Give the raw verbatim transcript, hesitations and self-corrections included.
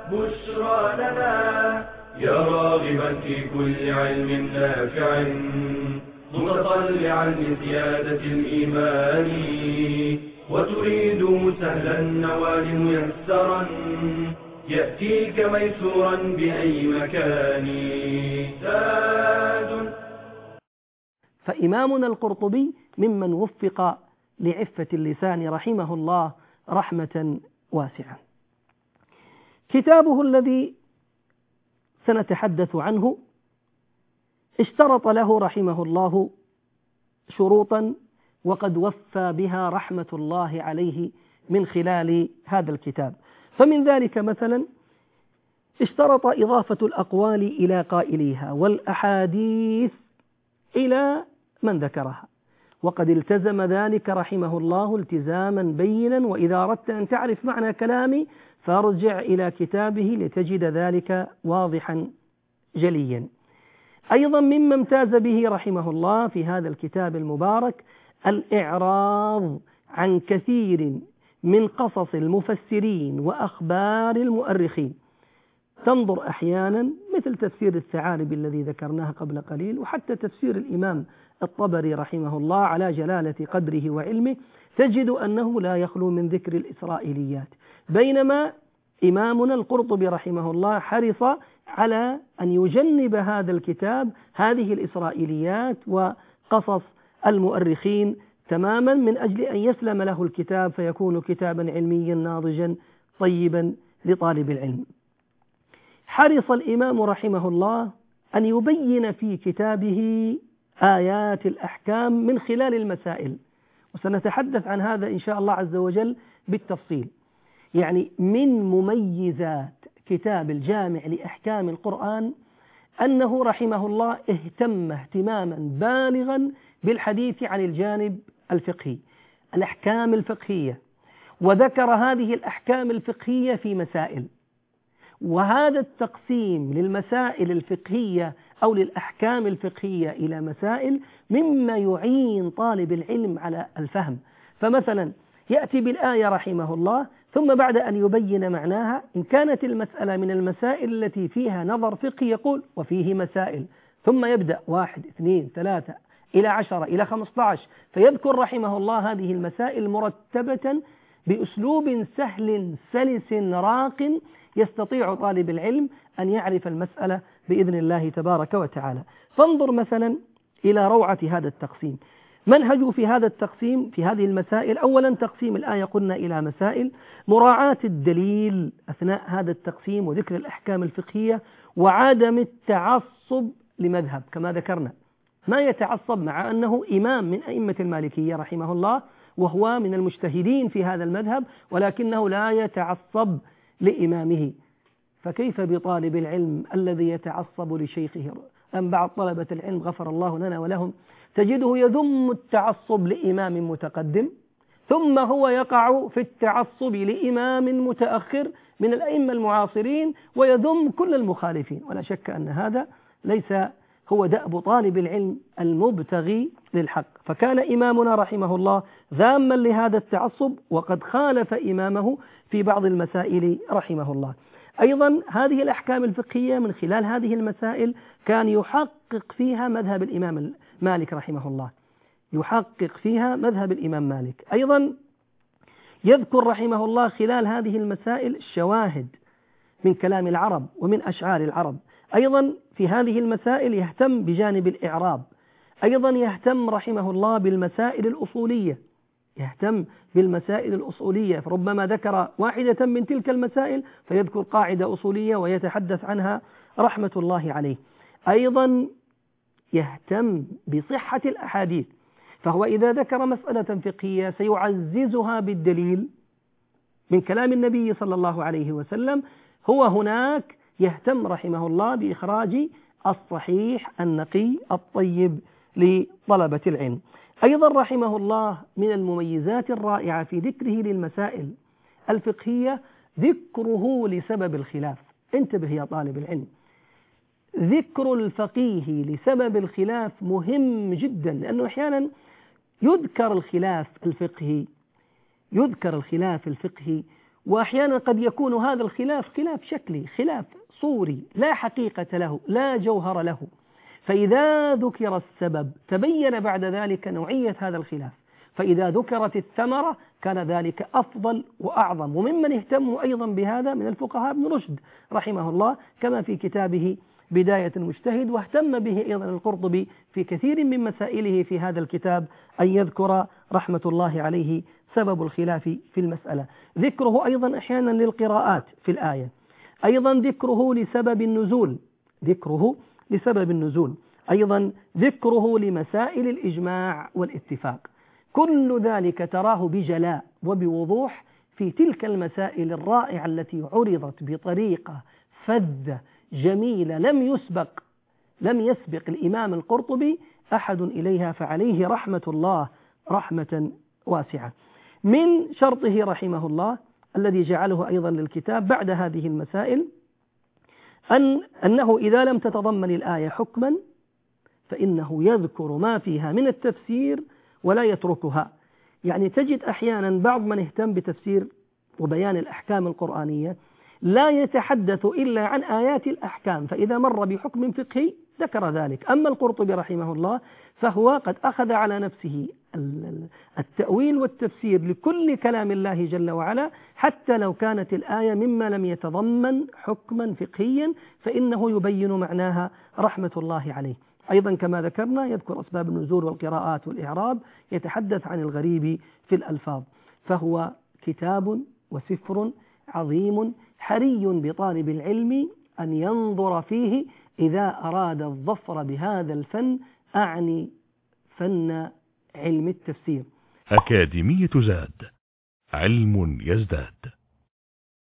بشرى لنا يا راغبا في كل علم نافع متطلعا لزيادة الإيمان وتريد سهلا النوال ميسرا يأتيك ميسورا بأي مكان زاد. فإمامنا القرطبي ممن وفق لعفة اللسان رحمه الله رحمة واسعة. كتابه الذي سنتحدث عنه اشترط له رحمه الله شروطا وقد وفى بها رحمة الله عليه من خلال هذا الكتاب. فمن ذلك مثلا اشترط إضافة الأقوال إلى قائليها والأحاديث إلى من ذكرها، وقد التزم ذلك رحمه الله التزاما بينا، وإذا أردت أن تعرف معنى كلامي فارجع إلى كتابه لتجد ذلك واضحا جليا. أيضا مما امتاز به رحمه الله في هذا الكتاب المبارك الإعراض عن كثير من قصص المفسرين وأخبار المؤرخين. تنظر أحيانا مثل تفسير الثعالبي الذي ذكرناه قبل قليل، وحتى تفسير الإمام الطبري رحمه الله على جلالة قدره وعلمه، تجد أنه لا يخلو من ذكر الإسرائيليات، بينما إمامنا القرطبي رحمه الله حرص على أن يجنب هذا الكتاب هذه الإسرائيليات وقصص المؤرخين تماما، من أجل أن يسلم له الكتاب فيكون كتابا علميا ناضجا طيبا لطالب العلم. حرص الإمام رحمه الله أن يبين في كتابه آيات الأحكام من خلال المسائل، وسنتحدث عن هذا إن شاء الله عز وجل بالتفصيل. يعني من مميزات كتاب الجامع لأحكام القرآن أنه رحمه الله اهتم اهتماما بالغا بالحديث عن الجانب الفقهي، الأحكام الفقهية، وذكر هذه الأحكام الفقهية في مسائل. وهذا التقسيم للمسائل الفقهية أو للأحكام الفقهية إلى مسائل مما يعين طالب العلم على الفهم. فمثلا يأتي بالآية رحمه الله، ثم بعد أن يبين معناها إن كانت المسألة من المسائل التي فيها نظر فقهي يقول وفيه مسائل، ثم يبدأ واحد اثنين ثلاثة إلى عشرة إلى خمسة عشر، فيذكر رحمه الله هذه المسائل مرتبة بأسلوب سهل سلس راق يستطيع طالب العلم أن يعرف المسألة بإذن الله تبارك وتعالى. فانظر مثلا إلى روعة هذا التقسيم. منهج في هذا التقسيم في هذه المسائل: أولا تقسيم الآية قلنا إلى مسائل، مراعاة الدليل أثناء هذا التقسيم وذكر الأحكام الفقهية، وعدم التعصب لمذهب كما ذكرنا، ما يتعصب مع أنه إمام من أئمة المالكية رحمه الله وهو من المجتهدين في هذا المذهب، ولكنه لا يتعصب لإمامه. فكيف بطالب العلم الذي يتعصب لشيخه؟ أم بعض طلبة العلم غفر الله لنا ولهم تجده يذم التعصب لإمام متقدم، ثم هو يقع في التعصب لإمام متأخر من الأئمة المعاصرين ويذم كل المخالفين. ولا شك أن هذا ليس هو دأب طالب العلم المبتغي للحق. فكان إمامنا رحمه الله ذاما لهذا التعصب، وقد خالف إمامه في بعض المسائل رحمه الله. أيضا هذه الأحكام الفقهية من خلال هذه المسائل كان يحقق فيها مذهب الإمام مالك رحمه الله، يحقق فيها مذهب الإمام مالك. أيضا يذكر رحمه الله خلال هذه المسائل الشواهد من كلام العرب ومن أشعار العرب. أيضا في هذه المسائل يهتم بجانب الإعراب. أيضا يهتم رحمه الله بالمسائل الأصولية، يهتم بالمسائل الأصولية، فربما ذكر واحدة من تلك المسائل فيذكر قاعدة أصولية ويتحدث عنها رحمة الله عليه. أيضا يهتم بصحة الأحاديث، فهو إذا ذكر مسألة فقهية سيعززها بالدليل من كلام النبي صلى الله عليه وسلم. هو هناك يهتم رحمه الله بإخراج الصحيح النقي الطيب لطلبة العلم. أيضا رحمه الله من المميزات الرائعة في ذكره للمسائل الفقهية ذكره لسبب الخلاف. انتبه يا طالب العلم، ذكر الفقيه لسبب الخلاف مهم جدا، لأنه أحيانا يذكر الخلاف الفقهي يذكر الخلاف الفقهي وأحيانا قد يكون هذا الخلاف خلاف شكلي، خلاف صوري لا حقيقة له، لا جوهر له. فإذا ذكر السبب تبين بعد ذلك نوعية هذا الخلاف، فإذا ذكرت الثمرة كان ذلك أفضل وأعظم. وممن اهتموا أيضا بهذا من الفقهاء ابن رشد رحمه الله، كما في كتابه بداية المجتهد، واهتم به أيضا القرطبي في كثير من مسائله في هذا الكتاب، أن يذكر رحمة الله عليه سبب الخلاف في المسألة. ذكره أيضا أحيانا للقراءات في الآية، أيضا ذكره لسبب النزول، ذكره لسبب النزول، أيضا ذكره لمسائل الإجماع والاتفاق. كل ذلك تراه بجلاء وبوضوح في تلك المسائل الرائعة التي عرضت بطريقة فذة جميلة لم يسبق لم يسبق الإمام القرطبي أحد إليها، فعليه رحمة الله رحمة واسعة. من شرطه رحمه الله الذي جعله أيضا للكتاب بعد هذه المسائل أن أنه إذا لم تتضمن الآية حكما فإنه يذكر ما فيها من التفسير ولا يتركها. يعني تجد أحيانا بعض من اهتم بتفسير وبيان الأحكام القرآنية لا يتحدث إلا عن آيات الأحكام، فإذا مر بحكم فقهي ذكر ذلك. أما القرطبي رحمه الله فهو قد أخذ على نفسه التأويل والتفسير لكل كلام الله جل وعلا، حتى لو كانت الآية مما لم يتضمن حكما فقهيا فإنه يبين معناها رحمة الله عليه. أيضا كما ذكرنا يذكر أسباب النزول والقراءات والإعراب، يتحدث عن الغريب في الألفاظ. فهو كتاب وسفر عظيم حري بطالب العلم أن ينظر فيه إذا أراد الظفر بهذا الفن، أعني فن علم التفسير. أكاديمية زاد، علم يزداد.